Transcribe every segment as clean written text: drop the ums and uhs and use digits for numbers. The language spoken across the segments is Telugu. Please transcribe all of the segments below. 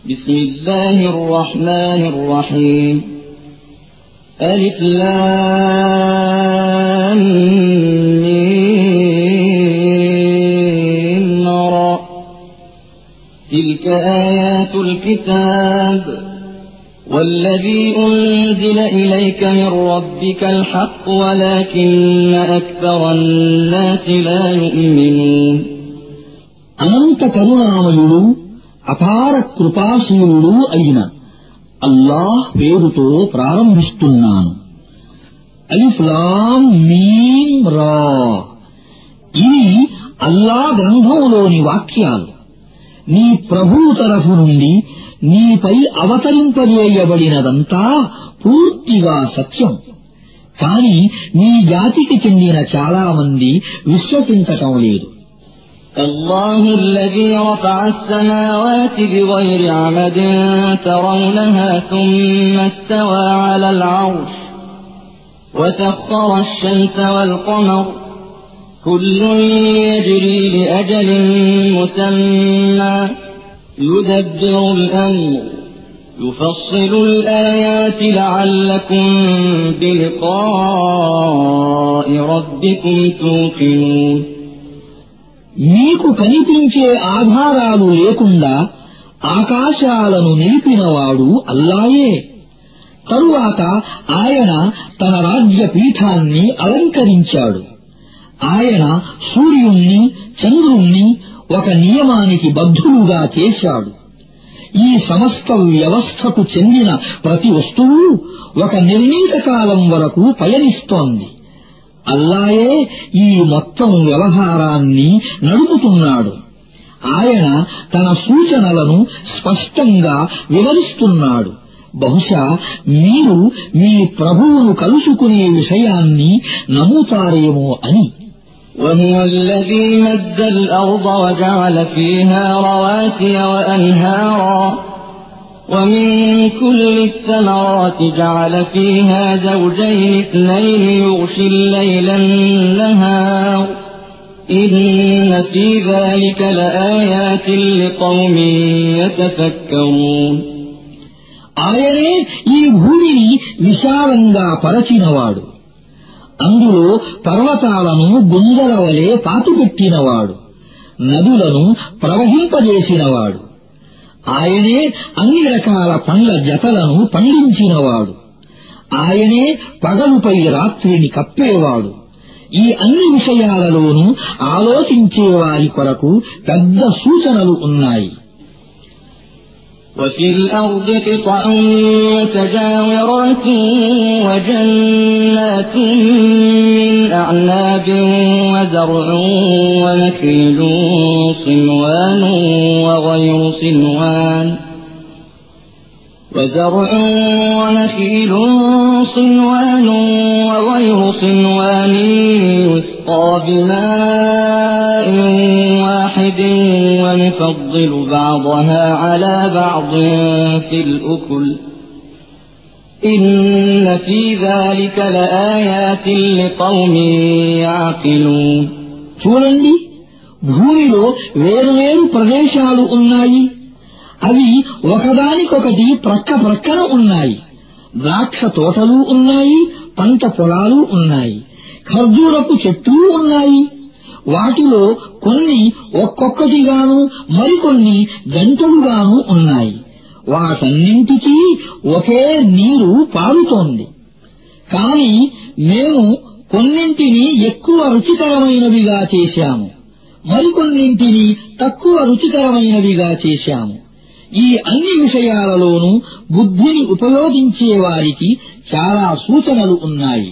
بسم الله الرحمن الرحيم ألف لام ميم را تلك آيات الكتاب والذي أنزل إليك من ربك الحق ولكن أكثر الناس لا يؤمنون అనంత కరుణామయుడు అపార కృపాశీలుడు అయిన అల్లాహ్ పేరుతో ప్రారంభిస్తున్నాను. అలిఫ్ లామ్ మీమ్ రా. ఇవి అల్లాహ్ గ్రంథంలోని వాక్యాలు. నీ ప్రభువు తరఫు నుండి నీపై అవతరింపజేయబడినదంతా పూర్తిగా సత్యం. కాని నీ జాతికి చెందిన చాలా మంది విశ్వసించటం లేదు. الله الذي رفع السماوات بغير عمد ترونها ثم استوى على العرش وسخر الشمس والقمر كل يجري لأجل مسمى يدبر الأمر يفصل الآيات لعلكم بلقاء ربكم توقنون. మీకు కనిపించే ఆధారాలు లేకుండా ఆకాశాలను నిలిపినవాడు అల్లాయే. తరువాత ఆయన తన రాజ్యపీఠాన్ని అలంకరించాడు. ఆయన సూర్యుణ్ణి చంద్రుణ్ణి ఒక నియమానికి బద్ధులుగా చేశాడు. ఈ సమస్త వ్యవస్థకు చెందిన ప్రతి వస్తువు ఒక నిర్ణీత కాలం వరకు పయనిస్తోంది. అల్లాయే ఈ మొత్తం వ్యవహారాన్ని నడుపుతున్నాడు. ఆయన తన సూచనలను స్పష్టంగా వివరిస్తున్నాడు. బహుశా మీరు మీ ప్రభువును కలుసుకునే విషయాన్ని నమ్ముతారేమో అని. وهو الذي مد الأرض وجعل فيها رواسي وأنهارا ومن كل الثمرات جعل فيها زوجين اثنين يغشي الليل النهار إن في ذلك لآيات لقوم يتفكرون. ఆయనే ఈ భూమిని విశాలంగా పరచినవాడు. అందులో పర్వతాలను గుంజల వలె పాతిపెట్టినవాడు. నదులను ప్రవహింపజేసినవాడు. ఆయనే అన్ని రకాల పండ్ల జతలను పండించినవాడు. ఆయనే పగలుపై రాత్రిని కప్పేవాడు. ఈ అన్ని విషయాలలోనూ ఆలోచించే వారి కొరకు పెద్ద సూచనలు ఉన్నాయి. وفي الأرض قطع متجاورات وجنات من أعناب وزرع ونخيل صنوان وغير صنوان يسقى بماء واحد ونفضل بعضها على بعض في الأكل إن في ذلك لآيات لقوم يعقلون. చూడండి, భూమిలో వేరువేరు ప్రదేశాలు ఉన్నాయి. అవి ఒకదానికొకటి ప్రక్క ప్రక్కన ఉన్నాయి. ద్రాక్ష తోటలు ఉన్నాయి, పంట పొలాలు ఉన్నాయి, ఖర్జూరపు చెట్లు ఉన్నాయి. వాటిలో కొన్ని ఒక్కొక్కటిగాను మరికొన్ని జంటలుగాను ఉన్నాయి. వాటన్నింటికీ ఒకే నీరు పారుతోంది. కాని మేము కొన్నింటిని ఎక్కువ రుచికరమైనవిగా చేశాము, మరికొన్నింటిని తక్కువ రుచికరమైనవిగా చేశాము. ఈ అన్ని విషయాలలోనూ బుద్ధిని ఉపయోగించే వారికి చాలా సూచనలు ఉన్నాయి.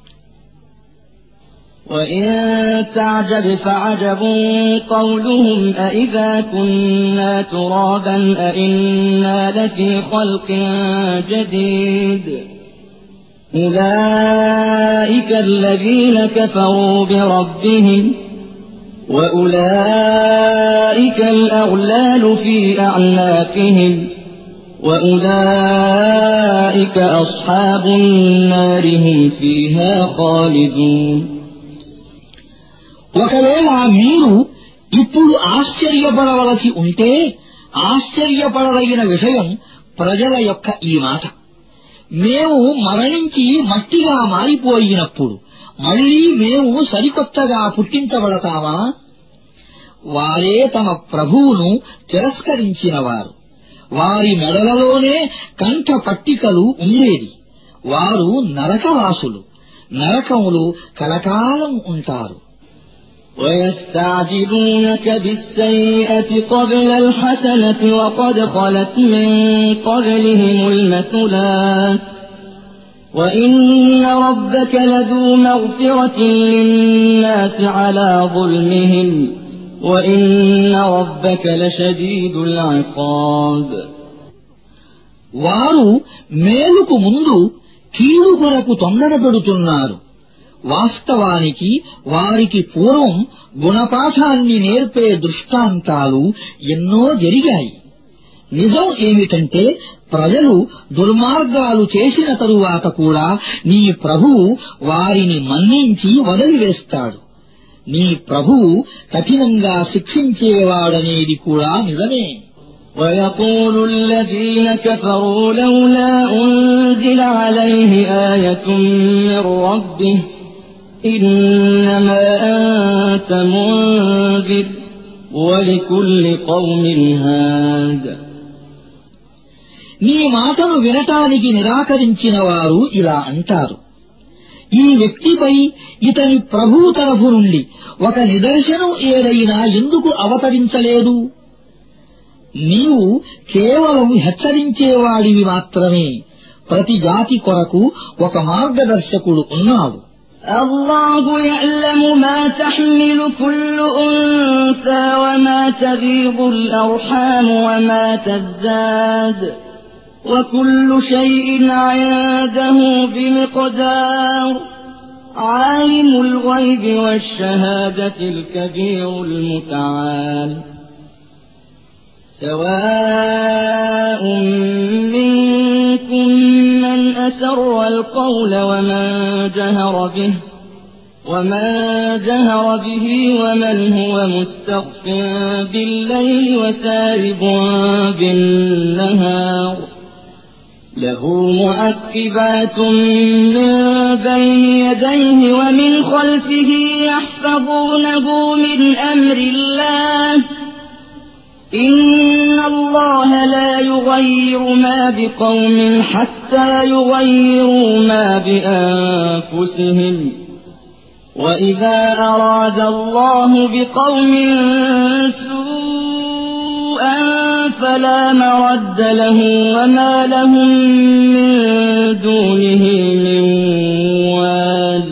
وَإِن تَعْجَبْ فَعَجَبٌ قَوْلُهُمْ أَإِذَا كُنَّا تُرَابًا أَإِنَّا لَفِي خَلْقٍ جَدِيدٍ أُولَئِكَ الَّذِينَ كَفَرُوا بِرَبِّهِمْ وَأُولَئِكَ الْأَغْلَالُ فِي أَعْنَاقِهِمْ وَأُولَئِكَ أَصْحَابُ النَّارِ هُمْ فِيهَا خَالِدُونَ. ఒకవేళ మీరు ఇప్పుడు ఆశ్చర్యపడవలసి ఉంటే ఆశ్చర్యపడదగిన విషయం ప్రజల యొక్క ఈ మాట. మేము మరణించి మట్టిగా మారిపోయినప్పుడు మళ్లీ మేము సరికొత్తగా పుట్టించబడతామా? వారే తమ ప్రభువును తిరస్కరించినవారు. వారి మెడలలోనే కంఠ పట్టికలు ఉండేది. వారు నరకవాసులు. నరకములు కలకాలం ఉంటారు. ويستعجلونك بالسيئة قبل الحسنة وقد خلت من قبلهم المثلات وإن ربك لذو مغفرة للناس على ظلمهم وإن ربك لشديد العقاب. వారు మేలుకు ముందు కీడు కొరకు తొందరపెడుతున్నారు. వాస్తవానికి వారికి పూర్వం గుణపాఠాన్ని నేర్పే దృష్టాంతాలు ఎన్నో జరిగాయి. నిజం ఏమిటంటే ప్రజలు దుర్మార్గాలు చేసిన తరువాత కూడా నీ ప్రభువు వారిని మన్నించి వదిలివేస్తాడు. నీ ప్రభువు కఠినంగా శిక్షించేవాడనేది కూడా నిజమే. ويقول الذين كفروا لولا أنزل عليه آية من ربه إنما أنت منذر ولكل قوم هاد. నీ మాటను వినటానికి నిరాకరించిన వారు ఇలా అంటారు, ఈ వ్యక్తిపై ఇతని ప్రభువు తరఫు నుండి ఒక నిదర్శనం ఏదైనా ఎందుకు అవతరించలేదు? నీవు కేవలం హెచ్చరించేవాడివి మాత్రమే. ప్రతి జాతి కొరకు ఒక మార్గదర్శకుడు ఉన్నాడు. الله يعلم ما تحمل كل أنثى وما تغيض الأرحام وما تزداد وكل شيء عنده بمقدار. عالم الغيب والشهادة الكبير المتعال. سواء منكم من أسر القول ومن جهر به ومن هو مستخف بالليل وسارب بالنهار. له معقبات من بين يديه ومن خلفه يحفظونه من أمر الله. إن الله لا يغير ما بقوم حتى يغيروا ما بأنفسهم. وإذا أراد الله بقوم سوءا فلا مرد له وما لهم من دونه من وال.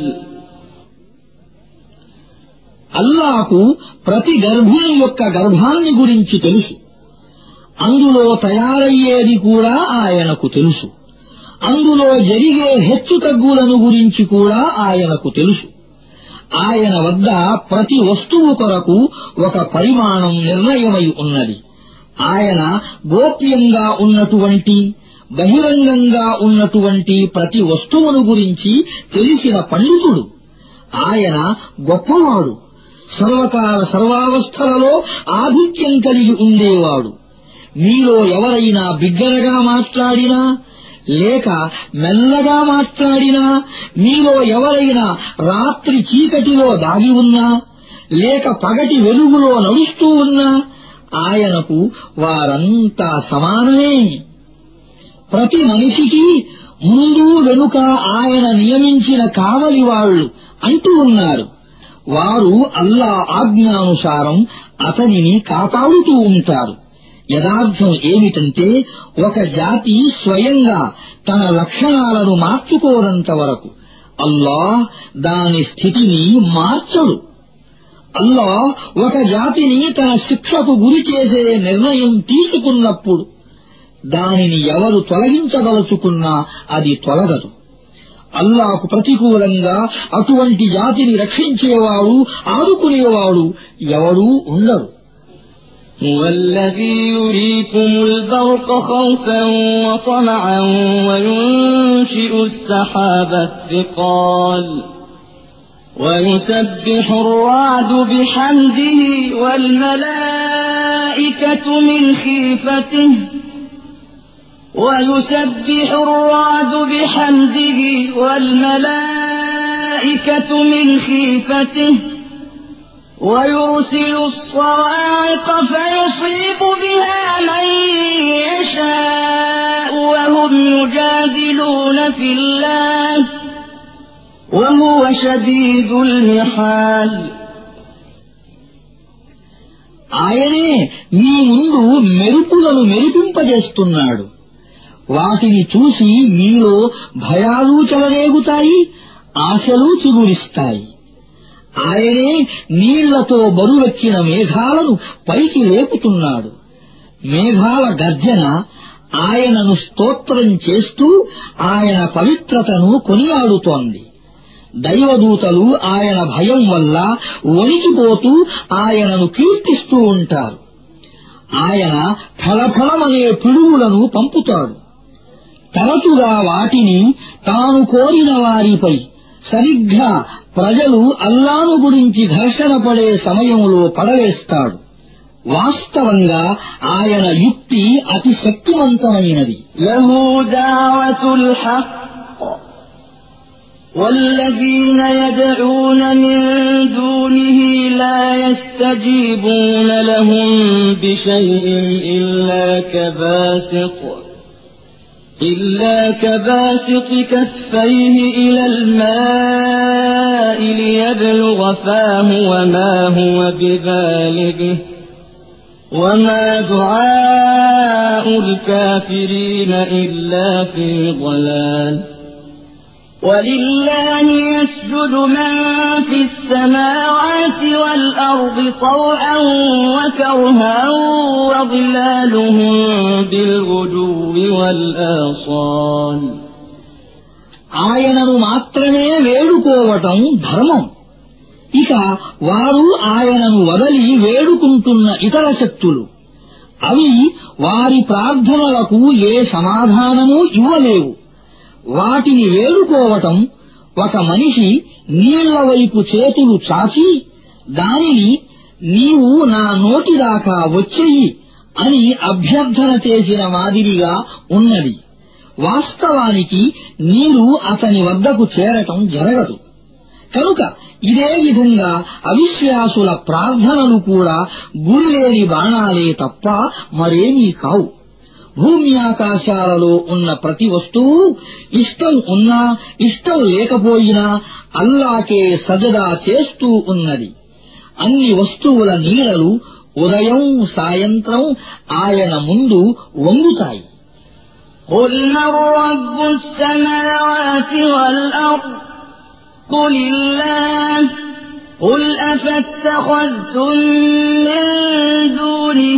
అల్లాహకు ప్రతి గర్భుని యొక్క గర్భాన్ని గురించి తెలుసు. అందులో తయారయ్యేది కూడా ఆయనకు తెలుసు. అందులో జరిగే హెచ్చుతగ్గులను గురించి కూడా ఆయనకు తెలుసు. ఆయన వద్ద ప్రతి వస్తువు కొరకు ఒక పరిమాణం నిర్ణయమై ఉన్నది. ఆయన గోప్యంగా ఉన్నటువంటి బహిరంగంగా ఉన్నటువంటి ప్రతి వస్తువును గురించి తెలిసిన పండితుడు. ఆయన గొప్పవాడు. సర్వకాల సర్వావస్థలలో ఆధిక్యం కలిగి ఉండేవాడు. మీలో ఎవరైనా బిగ్గరగా మాట్లాడినా లేక మెల్లగా మాట్లాడినా, మీలో ఎవరైనా రాత్రి చీకటిలో దాగి ఉన్నా లేక పగటి వెలుగులో నడుస్తూ ఉన్నా ఆయనకు వారంతా సమానమే. ప్రతి మనిషికి ముందు వెనుక ఆయన నియమించిన కావలి వాళ్లు అంటూ ఉన్నారు. వారు అల్లా ఆజ్ఞానుసారం అతనిని కాపాడుతూ ఉంటారు. యథార్థం ఏమిటంటే ఒక జాతి స్వయంగా తన లక్షణాలను మార్చుకోనంత వరకు అల్లాహ్ దాని స్థితిని మార్చడు. అల్లాహ్ ఒక జాతిని తన శిక్షకు గురి చేసే నిర్ణయం తీసుకున్నప్పుడు దానిని ఎవరు తొలగించదలుచుకున్నా అది తొలగదు. అల్లాహకు ప్రతికూలంగా అటువంటి జాతిని రక్షించేవాడు, ఆదుకునేవాడు ఎవడూ ఉండరు. هو الذي يريكم البرق خوفا وطمعا وينشئ السحاب الثقال ويسبح الرعد بحمده والملائكة الملائكة من خيفته ويسبح الرعد بحمده والملائكة من خيفته ويرسل الصواعق فيصيب بها من يشاء وهم يجادلون في الله وهو شديد المحال. ఆయనే మీ ముందు మెరుపులను మెరిపింపజేస్తున్నాడు. వాటిని చూసి మీలో భయాలు చెలరేగుతాయి, ఆశలు చిగురిస్తాయి. ఆయనే నీళ్లతో బరువెక్కిన మేఘాలను పైకి లేపుతున్నాడు. మేఘాల గర్జన ఆయనను స్తోత్రం చేస్తూ ఆయన పవిత్రతను కొనియాడుతోంది. దైవదూతలు ఆయన భయం వల్ల వణికిపోతూ ఆయనను కీర్తిస్తూ ఉంటారు. ఆయన ఫలఫలమనే పిడుగులను పంపుతాడు. తరచుగా వాటిని తాను కోరిన వారిపై సరిగ్గా ప్రజలు అల్లాను గురించి ఘర్షణ పడే సమయంలో పడవేస్తాడు. వాస్తవంగా ఆయన యుక్తి అతి శక్తివంతమైనది. లహు దావతుల్ హక్ والذين يدعون من دونه لا يستجيبون لهم بشيء إلا كباسط كفيه إلى الماء ليبلغ فاه وما هو ببالغه وما دعاء الكافرين إلا في ضلال. ولله يسجد من في السماوات والأرض طوعا وكرها وظلالهم بالغدو والآصال. ఆయనను మాత్రమే వేడుకోవటం ధర్మం. ఇక వారు ఆయనను వదలి వేడుకుంటున్న ఇతర శక్తులు అవి వారి ప్రార్థనలకు ఏ సమాధానమూ ఇవ్వలేవు. వాటిని వేడుకోవటం ఒక మనిషి నీళ్ల వైపు చేతులు చాచి దానిని నీవు నా నోటిదాకా వచ్చెయ్యి అని అభ్యర్థన చేసిన మాదిరిగా ఉన్నది. వాస్తవానికి నీరు అతని వద్దకు చేరటం జరగదు. కనుక ఇదే విధంగా అవిశ్వాసుల ప్రార్థనలు కూడా గురిలేని బాణాలే తప్ప మరేమీ కావు. భూమి ఆకాశాలలో ఉన్న ప్రతి వస్తువు ఇష్టం ఉన్నా ఇష్టం లేకపోయినా అల్లాకే సజదా చేస్తూ ఉన్నది. అన్ని వస్తువుల నీడలు ఉదయం సాయంత్రం ఆయన ముందు వంగుతాయి. قل من رب السماوات والأرض قل الله قل أفاتخذتم من دونه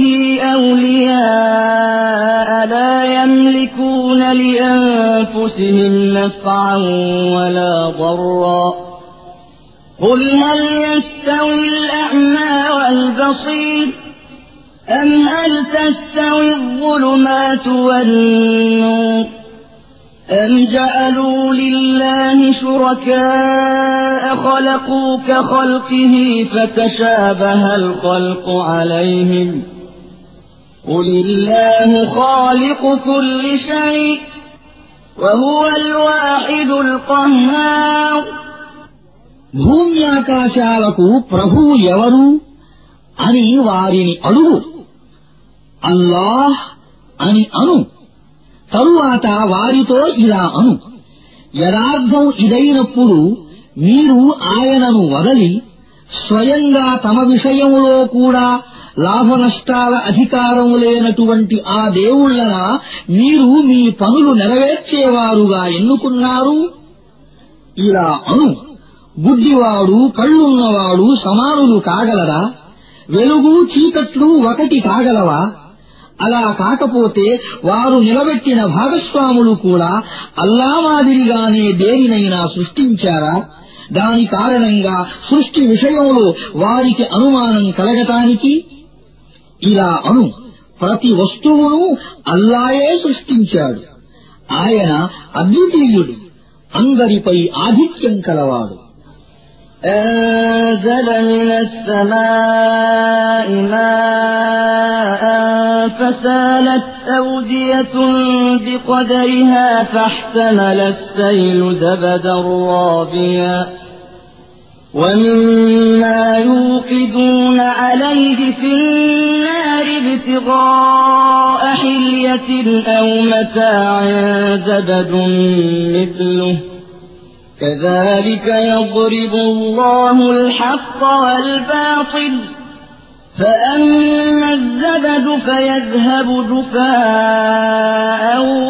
أولياء لا يملكون لأنفسهم نفعا ولا ضرا قل هل يستوي الأعمى والبصير أم هل تستوي الظلمات والنور أم جعلوا لله شركاء خلقوا كخلقه فتشابه الخلق عليهم قل الله خالق كل شيء وهو الواحد القهار. భూమ్యాకాశాలకు ప్రభువు ఎవరు అని వారిని అడుగు. అల్లాహ్ అని అను. తరువాత వారితో ఇలా అను, యథార్థం ఇదైనప్పుడు మీరు ఆయనను వదలి స్వయంగా తమ విషయంలో కూడా లాభనష్టాల అధికారం లేనటువంటి ఆ దేవుళ్లనా మీరు మీ పనులు నెరవేర్చేవారుగా ఎన్నుకున్నారు? ఇలా అను, గుడ్డివాడు కళ్ళున్నవాడు సమానులు కాగలరా? వెలుగు చీకట్లు ఒకటి కాగలవా? అలా కాకపోతే వారు నిలబెట్టిన భాగస్వాములు కూడా అల్లా మాదిరిగానే దేనినైనా సృష్టించారా? దాని కారణంగా సృష్టి విషయంలో వారికి అనుమానం కలగటానికి ఇలా అను, ప్రతి వస్తువును అల్లాయే సృష్టించాడు. ఆయన అద్వితీయుడు, అందరిపై ఆధిక్యం కలవాడు. أنزل من السماء ماء فسالت أودية بقدرها فاحتمل السيل زبدا رابيا ومما يوقدون عليه في النار ابتغاء حلية أو متاع زبد مثله كذلك يضرب الله الحق والباطل فأما الزبد فيذهب جفاء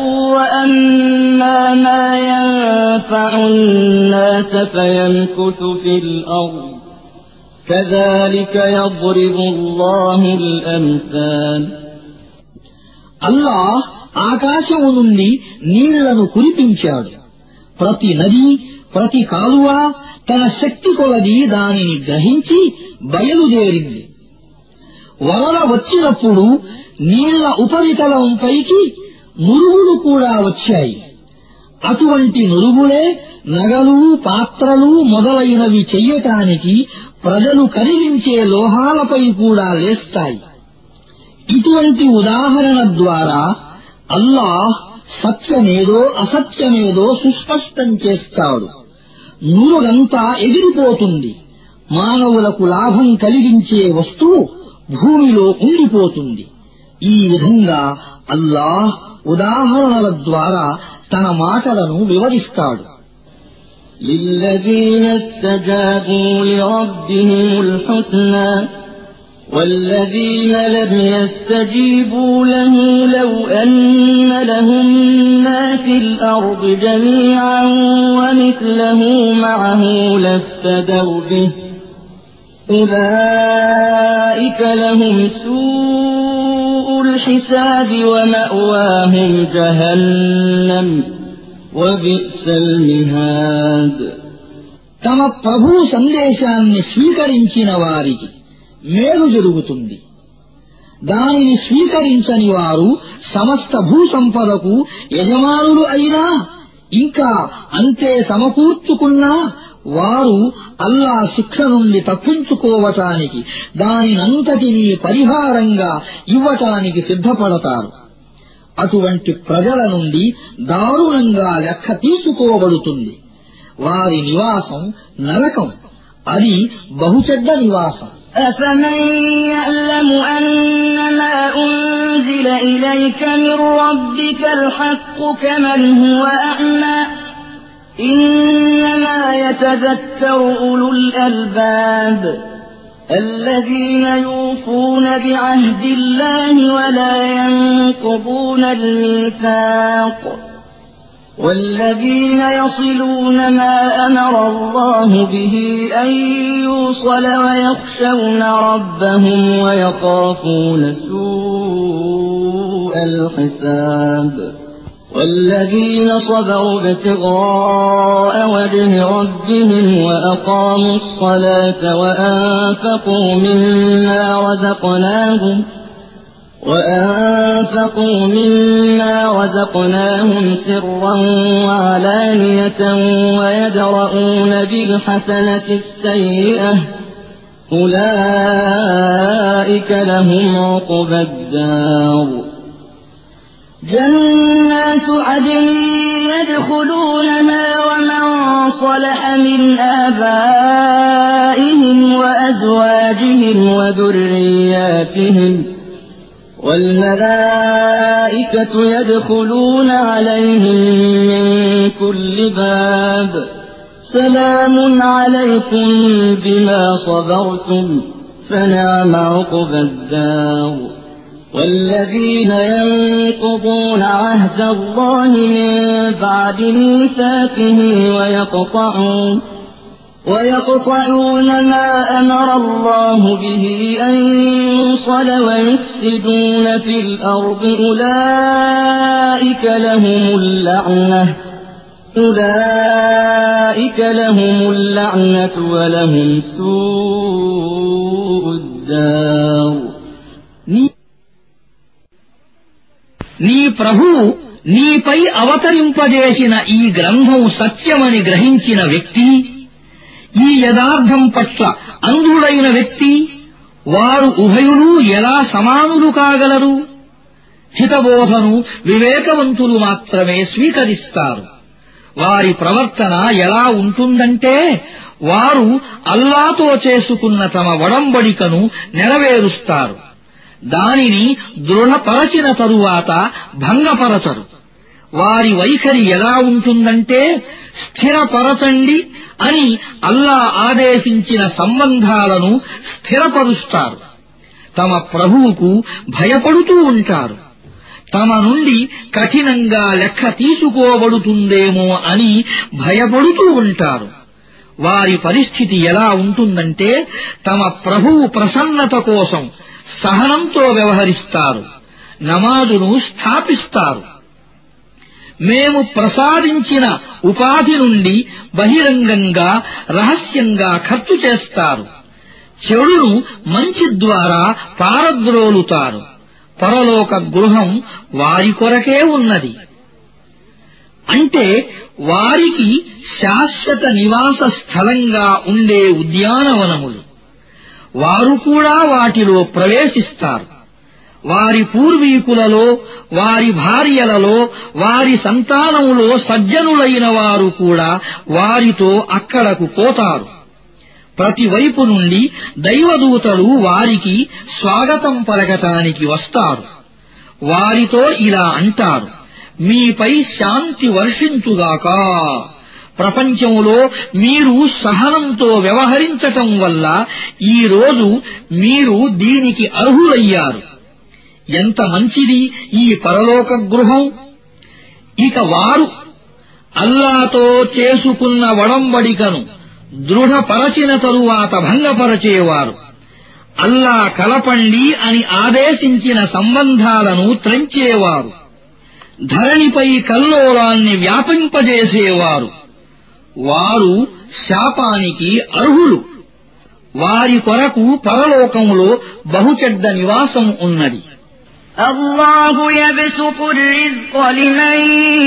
وأما ما ينفع الناس فيمكث في الأرض كذلك يضرب الله الأمثال అల్లాహ్ ఆకాశము నుండి నీళ్లను కురిపించాడు. ప్రతి నది ప్రతి కాలువ తన శక్తి కొలది దానిని గ్రహించి బయలుదేరింది. వరద వచ్చినప్పుడు నీళ్ల ఉపరితలంపైకి నురుగులు కూడా వచ్చాయి. అటువంటి నురుగులే నగలు పాత్రలు మొదలైనవి చెయ్యటానికి ప్రజలు కరిగించే లోహాలపై కూడా లేస్తాయి. ఇటువంటి ఉదాహరణ ద్వారా అల్లాహ్ సత్యమేదో అసత్యమేదో సుస్పష్టం చేస్తాడు. నురుగంతా ఎగిరిపోతుంది. మానవులకు లాభం కలిగించే వస్తువు భూమిలో ఉండిపోతుంది. ఈ విధంగా అల్లాహ్ ఉదాహరణల ద్వారా తన మాటలను వివరిస్తాడు. للذين استجابوا لربهم الحسنى والذين لم يستجيبوا له لو أن لهم ما في الأرض جميعا ومثله معه لافتدوا به أولئك لهم سوء الحساب ومأواهم جهنم وبئس المهاد తమ ప్రభు సందేశాన్ని స్వీకరించిన వారికి మేలు జరుగుతుంది. దానిని స్వీకరించని వారు సమస్త భూసంపదకు యజమానులు అయినా ఇంకా అంతే సమకూర్చుకున్నా వారు అల్లా శిక్ష నుండి తప్పించుకోవటానికి దానినంతటినీ పరిహారంగా ఇవ్వటానికి సిద్ధపడతారు. అటువంటి ప్రజల నుండి దారుణంగా లెక్క తీసుకోబడుతుంది. వారి నివాసం నరకం. అది బహుచెడ్డ నివాసం. أفمن يعلم أنما أنزل إليك من ربك الحق كمن هو أعمى إنما يتذكر أولو الألباب الذين يوفون بعهد الله ولا ينقضون الميثاق والذين يصلون ما أمر الله به أن يوصل ويخشون ربهم ويخافون سوء الحساب والذين صبروا ابتغاء وجه ربهم وأقاموا الصلاة وأنفقوا مما رزقناهم سرا وعلانية ويدرؤون بالحسنة السيئة أولئك لهم عقبى الدار جنات عدن يدخلونها ومن صلح من آبائهم وأزواجهم وذرياتهم والملائكة يدخلون عليهم من كل باب سلام عليكم بما صبرتم فنعم عقبى الدار والذين ينقضون عهد الله من بعد ميثاقه ويقطعون ما أمر الله به أن يوصل ويفسدون في الأرض أولئك لهم اللعنة ولهم سوء الدار నీ ప్రభువు నీపై అవతరింపజేసిన ఈ గ్రంథం సత్యమని గ్రహించిన వ్యక్తి ఈ యథార్థం పట్ల అంధుడైన వ్యక్తి, వారు ఉభయులు ఎలా సమానులు కాగలరు? హితబోధను వివేకవంతులు మాత్రమే స్వీకరిస్తారు. వారి ప్రవర్తన ఎలా ఉంటుందంటే, వారు అల్లాతో చేసుకున్న తమ ఒడంబడికను నెరవేరుస్తారు. దానిని దృఢపరచిన తరువాత భంగపరచరు. వారి వైఖరి ఎలా ఉంటుందంటే, స్థిరపరచండి అని అల్లా ఆదేశించిన సంబంధాలను స్థిరపరుస్తారు. తమ ప్రభువుకు భయపడుతూ ఉంటారు. తమ నుండి కఠినంగా లెక్క తీసుకోబడుతుందేమో అని భయపడుతూ ఉంటారు. వారి పరిస్థితి ఎలా ఉంటుందంటే, తమ ప్రభువు ప్రసన్నత కోసం సహనంతో వ్యవహరిస్తారు. నమాజును స్థాపిస్తారు. మేము ప్రసాదించిన ఉపాధి నుండి బహిరంగంగా రహస్యంగా ఖర్చు చేస్తారు. చెడును మంచి ద్వారా పారద్రోలుతారు. పరలోక గృహం వారి కొరకే ఉన్నది. అంటే వారికి శాశ్వత నివాస స్థలంగా ఉండే ఉద్యానవనములు. వారు కూడా వాటిలో ప్రవేశిస్తారు. వారి పూర్వీకులలో, వారి భార్యలలో, వారి సంతానములో సజ్జనులైన వారు కూడా వారితో అక్కడకు పోతారు. ప్రతివైపు నుండి దైవదూతలు వారికి స్వాగతం పలకటానికి వస్తారు. వారితో ఇలా అంటారు: మీపై శాంతి వర్షించుగాక. ప్రపంచంలో మీరు సహనంతో వ్యవహరించటం వల్ల ఈ రోజు మీరు దీనికి అర్హులయ్యారు. ఎంత మంచిది ఈ పరలోక గృహం! ఇక వారు అల్లాతో చేసుకున్న ఒడంబడికను దృఢపరచిన తరువాత భంగపరచేవారు. అల్లా కలపండి అని ఆదేశించిన సంబంధాలను త్రెంచేవారు. ధరణిపై కల్లోలాన్ని వ్యాపింపజేసేవారు. వారు శాపానికి అర్హులు. వారి కొరకు పరలోకంలో బహుచెడ్డ నివాసం ఉన్నది. الله يبسط الرزق لمن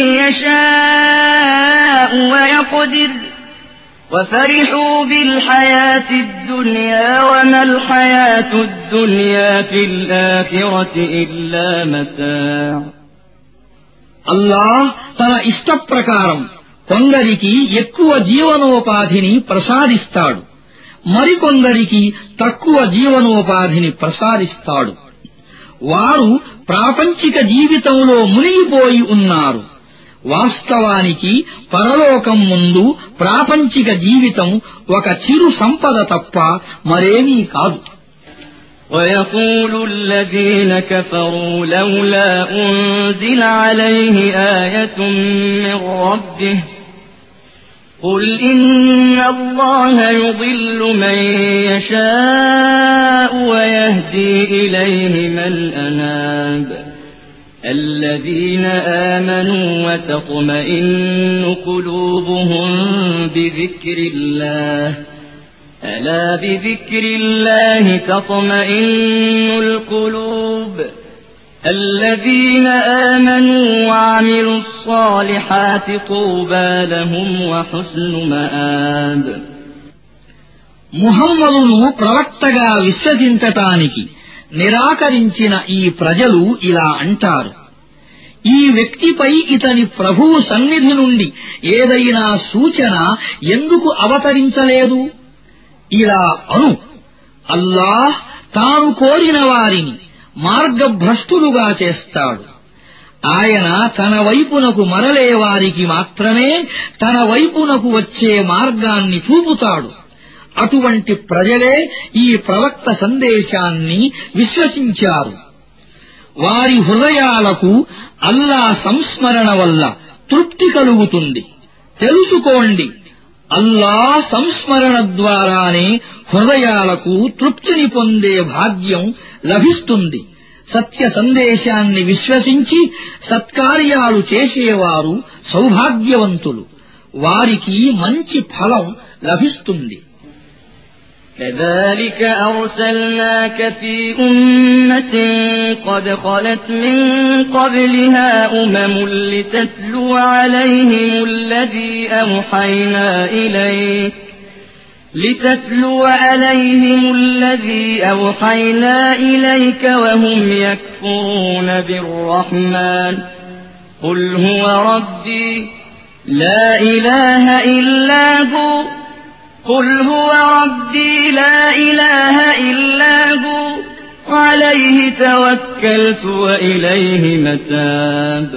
يشاء ويقدر وفرحوا بالحياة الدنيا وما الحياة الدنيا في الآخرة إلا متاع. అల్లాహ్ తన ఇష్టప్రకారం కొందరికి ఎక్కువ జీవనోపాధిని ప్రసాదిస్తాడు, మరికొందరికి తక్కువ జీవనోపాధిని ప్రసాదిస్తాడు. వారు ప్రాపంచిక జీవితంలో మునిగిపోయి ఉన్నారు. వాస్తవానికి పరలోకం ముందు ప్రాపంచిక జీవితం ఒక చిరు సంపద తప్ప మరేమీ కాదు. ويقول الذين كفروا لولا أنزل عليه آية من ربه قل إن الله يضل من يشاء ويهدي إليه من أناب الذين آمنوا وتطمئن قلوبهم بذكر الله ألا بذكر الله تطمئن القلوب الذين آمنوا وعملوا الصالحات طوبى لهم وحسن مآب. ముహమ్మదును ప్రవక్తగా విశ్వసించటానికి నిరాకరించిన ఈ ప్రజలు ఇలా అంటారు: ఈ వ్యక్తిపై ఇతని ప్రభువు సన్నిధి నుండి ఏదైనా సూచన ఎందుకు అవతరించలేదు? ఇలా అను: అల్లాహ్ తాను కోరిన వారిని మార్గభ్రష్టులుగా చేస్తాడు. ఆయన తన వైపునకు మరలే వారికి మాత్రమే తన వైపునకు వచ్చే మార్గాన్ని చూపుతాడు. అటువంటి ప్రజలే ఈ ప్రవక్త సందేశాన్ని విశ్వసించారు. వారి హృదయాలకు అల్లా సంస్మరణ వల్ల తృప్తి కలుగుతుంది. తెలుసుకోండి, అల్లా సంస్మరణ ద్వారానే హృదయాలకు తృప్తిని పొందే భాగ్యం లభిస్తుంది. సత్య సందేశాన్ని విశ్వసించి సత్కార్యాలు చేసేవారు సౌభాగ్యవంతులు. వారికి మంచి ఫలం లభిస్తుంది. كذلك أرسلناك في أمة قد خلت من قبلها لتتلو عليهم الذي أوحينا إليك لتتلو عليهم الذي أوحينا إليك وهم يكفرون بالرحمن قل هو ربي لا إله إلا هو عليه توكلت وإليه متاب.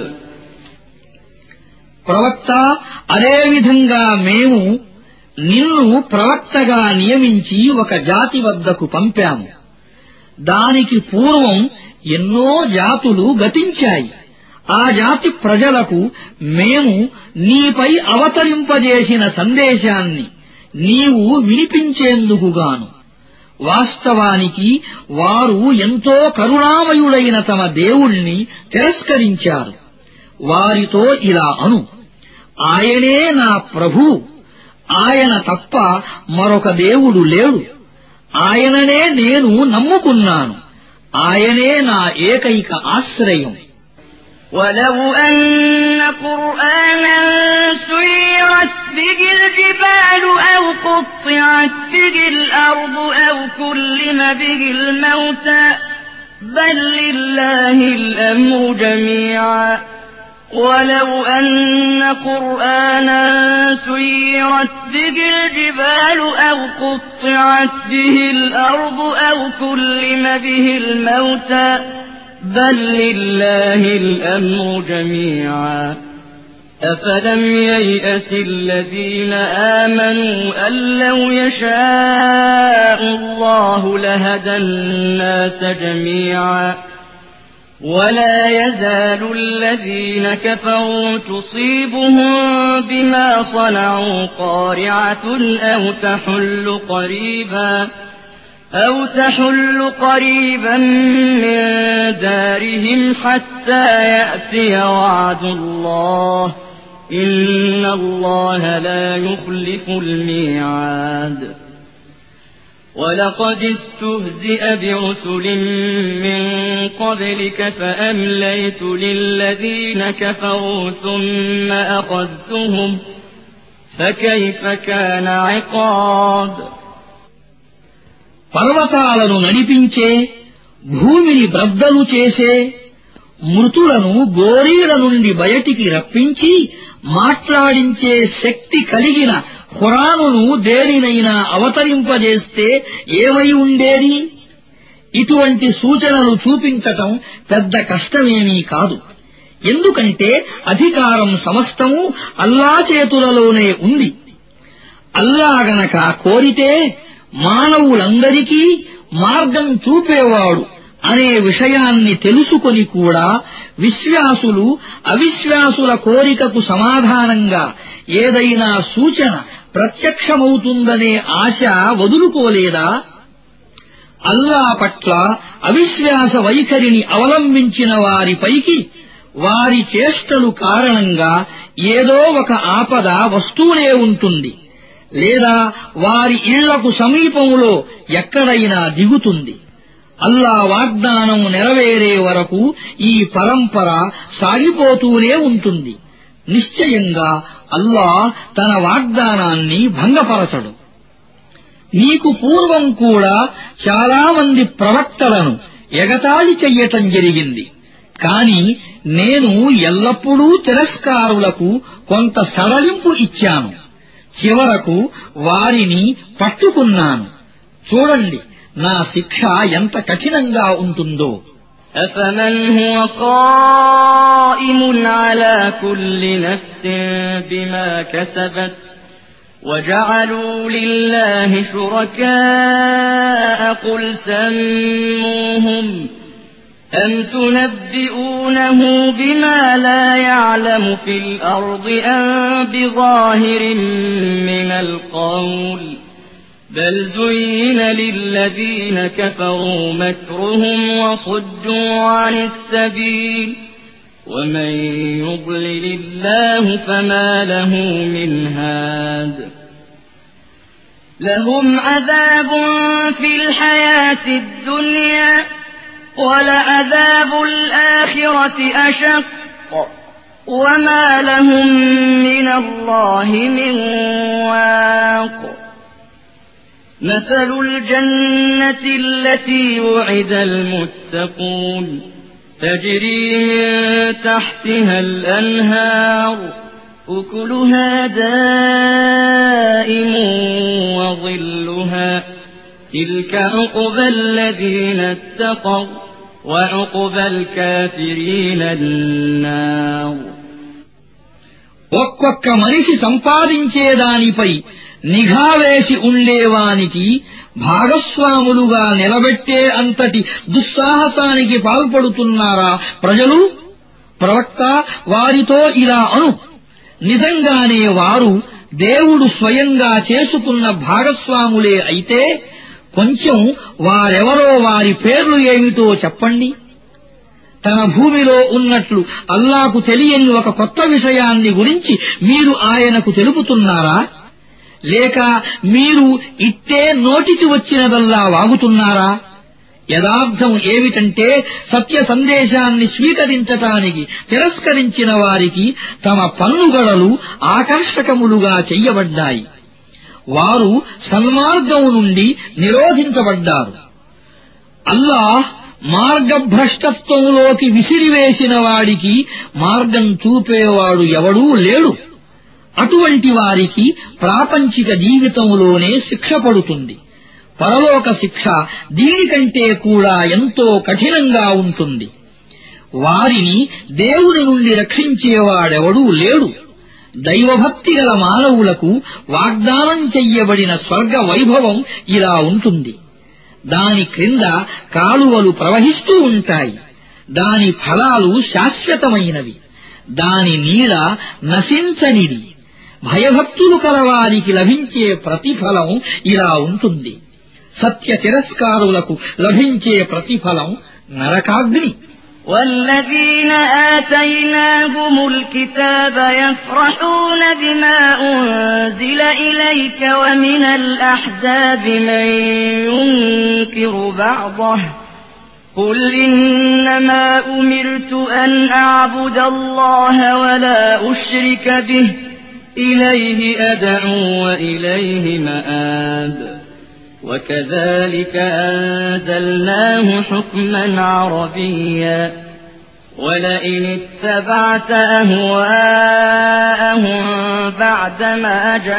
ప్రవక్త, అదేవిధంగా మేము నిన్ను ప్రవక్తగా నియమించి ఒక జాతి వద్దకు పంపాము. దానికి పూర్వం ఎన్నో జాతులు గతించాయి. ఆ జాతి ప్రజలకు మేము నీపై అవతరింపజేసిన సందేశాన్ని నీవు వినిపించేందుకుగాను. వాస్తవానికి వారు ఎంతో కరుణామయుడైన తమ దేవుణ్ణి తిరస్కరించారు. వారితో ఇలా అను, ఆయనే నా ప్రభువు, ఆయన తప్ప మరొక దేవుడు లేడు, ఆయననే నేను నమ్ముకున్నాను, ఆయనే నా ఏకైక ఆశ్రయం. ولو أن قرآنا سيرت به الجبال أو قطعت به الأرض أو كلم به الموتى بل لله الأمر جميعا ولو أن قرآنا سيرت به الجبال أو قطعت به الأرض أو كلم به الموتى بل لله الأمر جميعا أفلم ييأس الذين آمنوا أن لو يشاء الله لهدى الناس جميعا ولا يزال الذين كفروا تصيبهم بما صنعوا قارعة أو تحل قريبا من دارهم حتى يأتي وعد الله إن الله لا يخلف الميعاد. ولقد استهزئ برسل من قبلك فأمليت للذين كفروا ثم أخذتهم فكيف كان عقاب. పర్వతాలను నడిపించే, భూమిని బ్రద్దలు చేసే, మృతులను గోరీల నుండి బయటికి రప్పించి మాట్లాడించే శక్తి కలిగిన ఖురానును దేనినైనా అవతరింపజేస్తే ఏమై ఉండేది? ఇటువంటి సూచనలు చూపించటం పెద్ద కష్టమేమీ కాదు. ఎందుకంటే అధికారం సమస్తము అల్లా చేతులలోనే ఉంది. అల్లా గనక కోరితే మానవులందరికీ మార్గం చూపేవాడు అనే విషయాన్ని తెలుసుకొని కూడా విశ్వాసులు అవిశ్వాసుల కోరికకు సమాధానంగా ఏదైనా సూచన ప్రత్యక్షమవుతుందనే ఆశ వదులుకోలేదా? అల్లా పట్ల అవిశ్వాస వైఖరిని అవలంబించిన వారిపైకి వారి చేష్టలు కారణంగా ఏదో ఒక ఆపద వస్తూనే ఉంటుంది, లేదా వారి ఇళ్లకు సమీపంలో ఎక్కడైనా దిగుతుంది. అల్లా వాగ్దానం నెరవేరే వరకు ఈ పరంపర సాగిపోతూనే ఉంటుంది. నిశ్చయంగా అల్లా తన వాగ్దానాన్ని భంగపరచడు. నీకు పూర్వం కూడా చాలామంది ప్రవక్తలను ఎగతాళి చెయ్యటం జరిగింది. కాని నేను ఎల్లప్పుడూ తిరస్కారులకు కొంత సడలింపు ఇచ్చాను. చివరకు వారిని పట్టుకున్నాను. చూడండి నా శిక్ష ఎంత కఠినంగా ఉంటుందో. أفمن هو قائم على كل نفس بما كسبت وجعلوا لله شركاء قل سموهم أم تنبئونه بما لا يعلم في الأرض أم بظاهر من القول بل زين للذين كفروا مكرهم وصدوا عن السبيل ومن يضلل الله فما له من هاد لهم عذاب في الحياة الدنيا ولعذاب الآخرة أشق وما لهم من الله من واق. مثل الجنة التي وعد المتقون تجري من تحتها الأنهار أكلها دائم وظلها تلك عقبى الذين اتقوا وعقبى الكافرين النار. ఒక్కొక్క మనిషి సంపాదించేదానిపై నిఘా వేసి ఉండేవానికి భాగస్వాములుగా నిలబెట్టే అంతటి దుస్సాహసానికి పాల్పడుతున్నారా ప్రజలు? ప్రవక్త వారితో ఇలా అను, నిజంగానే వారు దేవుడు స్వయంగా చేసుకున్న భాగస్వాములే అయితే కొంచెం వారెవరో వారి పేర్లు ఏమిటో చెప్పండి. తన భూమిలో ఉన్నట్లు అల్లాకు తెలియని ఒక కొత్త విషయాన్ని గురించి మీరు ఆయనకు తెలుపుతున్నారా? లేక మీరు ఇట్టే నోటికి వచ్చినదల్లా వాగుతున్నారా? యథార్థం ఏమిటంటే సత్య సందేశాన్ని స్వీకరించటానికి తిరస్కరించిన వారికి తమ పన్నుగడలు ఆకర్షకములుగా చెయ్యబడ్డాయి. వారు సన్మార్గం నుండి నిరోధించబడ్డారు. అల్లాహ్ మార్గభ్రష్టత్వంలోకి విసిరివేసిన వాడికి మార్గం చూపేవాడు ఎవడూ లేడు. అటువంటి వారికి ప్రాపంచిక జీవితంలోనే శిక్ష పడుతుంది. పరలోక శిక్ష దీనికంటే కూడా ఎంతో కఠినంగా ఉంటుంది. వారిని దేవుని నుండి రక్షించేవాడెవడూ లేడు. దైవభక్తి గల మానవులకు వాగ్దానం చెయ్యబడిన స్వర్గ వైభవం ఇలా ఉంటుంది. దాని క్రింద కాలువలు ప్రవహిస్తూ ఉంటాయి. దాని ఫలాలు శాశ్వతమైనవి. దాని నీడ నశించనిది. భయభక్తులు కలవారికి లభించే ప్రతిఫలం ఇలా ఉంటుంది. సత్య తిరస్కారులకు లభించే ప్రతిఫలం నరకాగ్ని. والذين آتيناهم الكتاب يفرحون بما أنزل إليك ومن الأحزاب من ينكر بعضه قل إنما أمرت أن أعبد الله ولا أشرك به إليه أدعو وإليه مآب وكذلك أنزلناه حكما عربيا ولئن اتبعت أهواءهم بعدما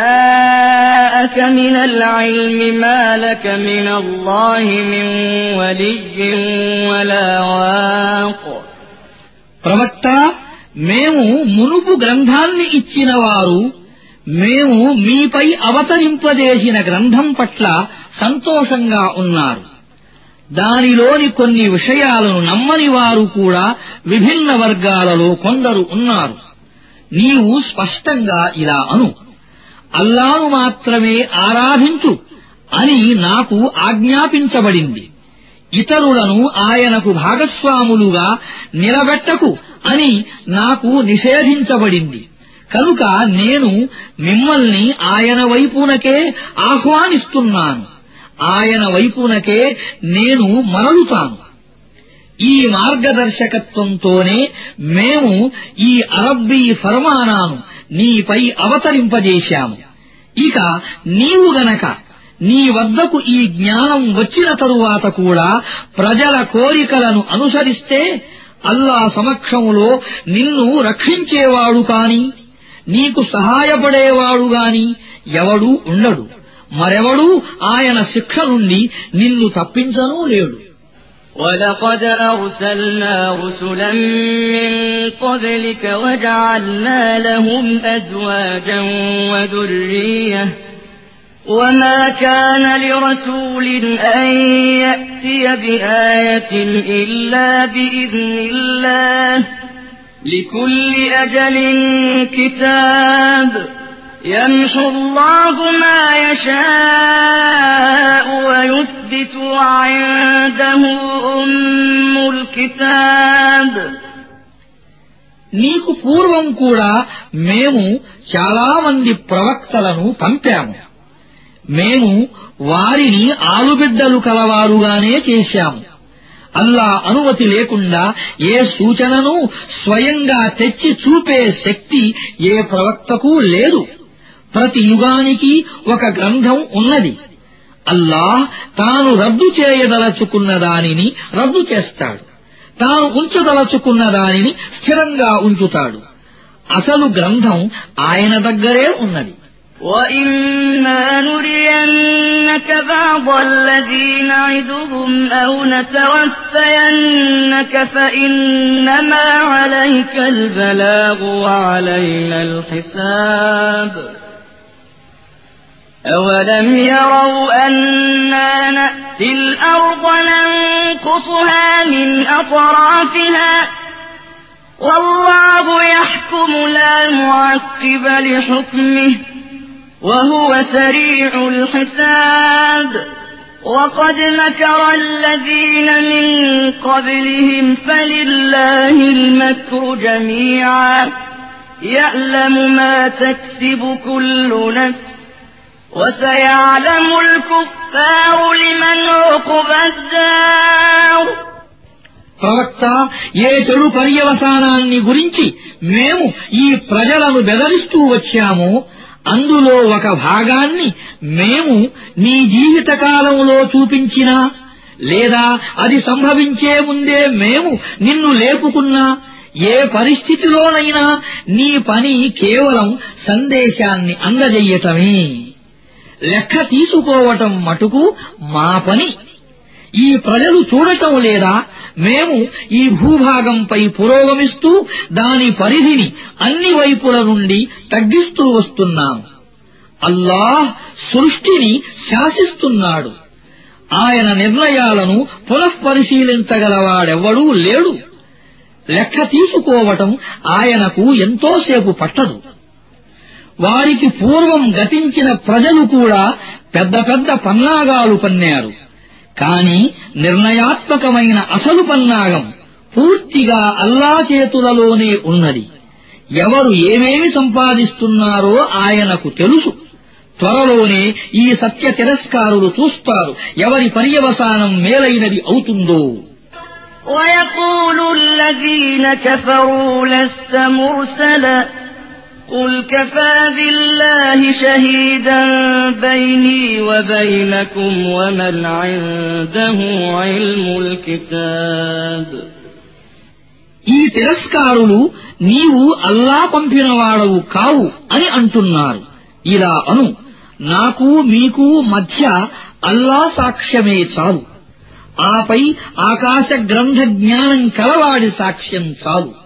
جاءك من العلم ما لك من الله من ولي ولا واق. ప్రవక్త, మేము మునుపు గ్రంథాన్ని ఇచ్చిన వారు మేము మీపై అవతరింపజేసిన గ్రంథం పట్ల సంతోషంగా ఉన్నారు. దానిలోని కొన్ని విషయాలను నమ్మని వారు కూడా విభిన్న వర్గాలలో కొందరు ఉన్నారు. నీవు స్పష్టంగా ఇలా అను, అల్లాను మాత్రమే ఆరాధించు అని నాకు ఆజ్ఞాపించబడింది. ఇతరులను ఆయనకు భాగస్వాములుగా నిలబెట్టకు అని నాకు నిషేధించబడింది. కనుక నేను మిమ్మల్ని ఆయన వైపునకే ఆహ్వానిస్తున్నాను. ఆయన వైపునకే నేను మరలుతాను. ఈ మార్గదర్శకత్వంతోనే మేము ఈ అరబ్బీ ఫర్మానాను నీపై అవతరింపజేశాము. ఇక నీవు గనక నీ వద్దకు ఈ జ్ఞానం వచ్చిన తరువాత కూడా ప్రజల కోరికలను అనుసరిస్తే అల్లా సమక్షములో నిన్ను రక్షించేవాడు కాని నీకు సహాయపడేవాడు గాని ఎవడూ ఉండడు. మరెవడూ ఆయన శిక్ష నుండి నిన్ను తప్పించనూ లేడు. وَلَقَدْ أَرْسَلْنَا رُسُلًا مِّن قَبْلِكَ وَجَعَلْنَا لَهُمْ أَزْوَاجًا وَذُرِّيَّةً وَمَا كَانَ لِرَسُولٍ أَن يَأْتِيَ بِآيَةٍ إِلَّا بِإِذْنِ اللَّهِ لِكُلِّ أَجَلٍ كِتَابٌ يَمْحُو اللَّهُ مَا يَشَاءُ وَيُثْبِتُ وَعِندَهُ أُمُّ الْكِتَابِ. నీకు పూర్వం కూడా మేము చాలా మంది ప్రవక్తలను పంపాము. మేము వారిని ఆలుబిడ్డలు కలవారుగానే చేశాము. అల్లా అనుమతి లేకుండా ఏ సూచనను స్వయంగా తెచ్చి చూపే శక్తి ఏ ప్రవక్తకు లేదు. ప్రతి యుగానికి ఒక గ్రంథం ఉన్నది. అల్లాహ్ తాను రద్దు చేయదలచుకున్న దానిని రద్దు చేస్తాడు, తాను ఉంచదలచుకున్న దానిని స్థిరంగా ఉంచుతాడు. అసలు గ్రంథం ఆయన దగ్గరే ఉన్నది. وَإِمَّا نُرِيَنَّكَ بَعْضَ الَّذِي نَعِدُهُمْ أَوْ نَتَوَفَّيَنَّكَ فَإِنَّمَا عَلَيْكَ الْبَلَاغُ وَعَلَيْنَا الْحِسَابُ أَوَلَمْ يَرَوْا أَنَّا نَأْتِي الْأَرْضَ نَنقُصُهَا مِنْ أَطْرَافِهَا وَاللَّهُ يَحْكُمُ لَا مُعَقِّبَ لِحُكْمِهِ وَهُوَ سَرِيعُ الْحِسَابِ وَقَدْ مَكَرَ الَّذِينَ مِنْ قَبْلِهِمْ فَلِلَّهِ الْمَكْرُ جَمِيعًا يَعْلَمُ مَا تَكْسِبُ كُلُّ نَفْسٍ وَسَيَعْلَمُ الْكُفَّارُ لِمَنْ عُقْبَى الدَّارِ. ప్రవక్త, ఏ చెడు పర్యవసానాన్ని గురించి మేము ఈ ప్రజలను బెదిరిస్తూ వచ్చామో అందులో ఒక భాగాన్ని మేము నీ జీవితకాలంలో చూపించినా లేదా అది సంభవించే ముందే మేము నిన్ను లేపుకున్నా ఏ పరిస్థితిలోనైనా నీ పని కేవలం సందేశాన్ని అందజెయ్యటమే. లెక్క తీసుకోవటం మటుకు మా పని. ఈ ప్రజలు చూడటం లేదా మేము ఈ భూభాగంపై పురోగమిస్తూ దాని పరిధిని అన్ని వైపుల నుండి తగ్గిస్తూ వస్తున్నాం. అల్లాహ్ సృష్టిని శాసిస్తున్నాడు. ఆయన నిర్ణయాలను పునఃపరిశీలించగలవాడెవ్వడూ లేడు. లెక్క తీసుకోవటం ఆయనకు ఎంతోసేపు పట్టదు. వారికి పూర్వం గతించిన ప్రజలు కూడా పెద్ద పెద్ద పన్నాగాలు పన్నారు. కాని నిర్ణయాత్మకమైన అసలు పన్నాగం పూర్తిగా అల్లా చేతులలోనే ఉన్నది. ఎవరు ఏమేమి సంపాదిస్తున్నారో ఆయనకు తెలుసు. త్వరలోనే ఈ సత్య తిరస్కారులు చూస్తారు ఎవరి పర్యవసానం మేలైనది అవుతుందో. وَيَقُولُ الَّذِينَ كَفَرُوا لَسْتَ مُرْسَلًا قُلْ كَفَى بِاللَّهِ شَهِيدًا بَيْنِي وَبَيْنَكُمْ وَمَنْ عِندَهُ عِلْمُ الْكِتَابِ. ఈ తిరస్కారులు నీవు అల్లా పంపినవాడవు కావు అని అంటున్నారు. ఇలా అను, నాకు మీకు మధ్య అల్లా సాక్ష్యమే చాలు. ఆపై ఆకాశ గ్రంథ జ్ఞానం కలవాడి సాక్ష్యం చాలు.